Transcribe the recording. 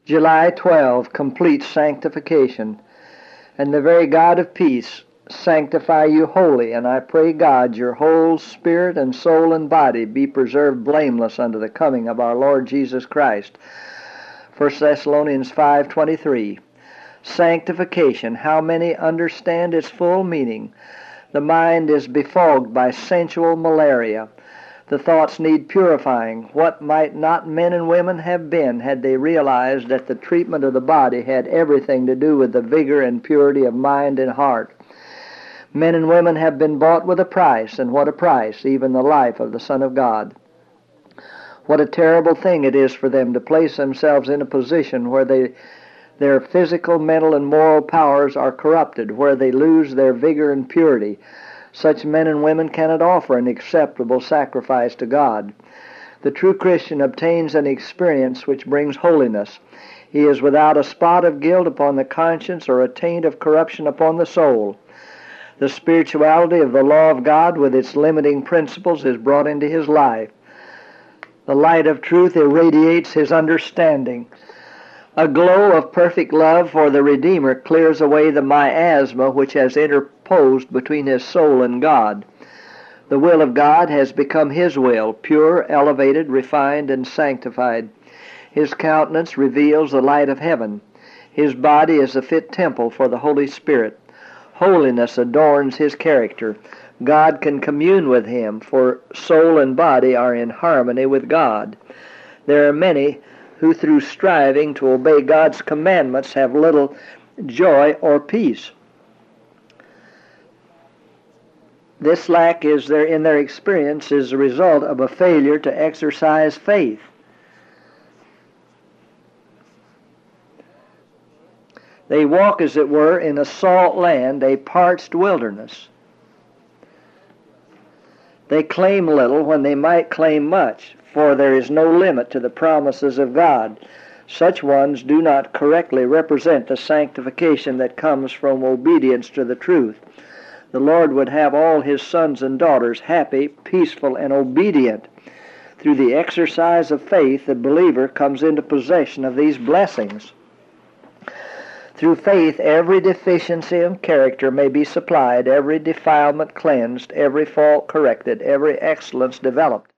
July 12, complete sanctification. And the very God of peace sanctify you wholly, and I pray God your whole spirit and soul and body be preserved blameless unto the coming of our Lord Jesus Christ. 1 Thessalonians 5:23. Sanctification, how many understand its full meaning? The mind is befogged by sensual malaria. The thoughts need purifying. What might not men and women have been had they realized that the treatment of the body had everything to do with the vigor and purity of mind and heart? Men and women have been bought with a price, and what a price, even the life of the Son of God. What a terrible thing it is for them to place themselves in a position where their physical, mental, and moral powers are corrupted, where they lose their vigor and purity. Such men and women cannot offer an acceptable sacrifice to God. The true Christian obtains an experience which brings holiness. He is without a spot of guilt upon the conscience or a taint of corruption upon the soul. The spirituality of the law of God with its limiting principles is brought into his life. The light of truth irradiates his understanding. A glow of perfect love for the Redeemer clears away the miasma which has interposed between his soul and God. The will of God has become his will, pure, elevated, refined, and sanctified. His countenance reveals the light of heaven. His body is a fit temple for the Holy Spirit. Holiness adorns his character. God can commune with him, for soul and body are in harmony with God. There are many who through striving to obey God's commandments have little joy or peace. This lack in their experience is a result of a failure to exercise faith. They walk, as it were, in a salt land, a parched wilderness. They claim little when they might claim much, for there is no limit to the promises of God. Such ones do not correctly represent the sanctification that comes from obedience to the truth. The Lord would have all his sons and daughters happy, peaceful, and obedient. Through the exercise of faith, the believer comes into possession of these blessings. Through faith, every deficiency of character may be supplied, every defilement cleansed, every fault corrected, every excellence developed.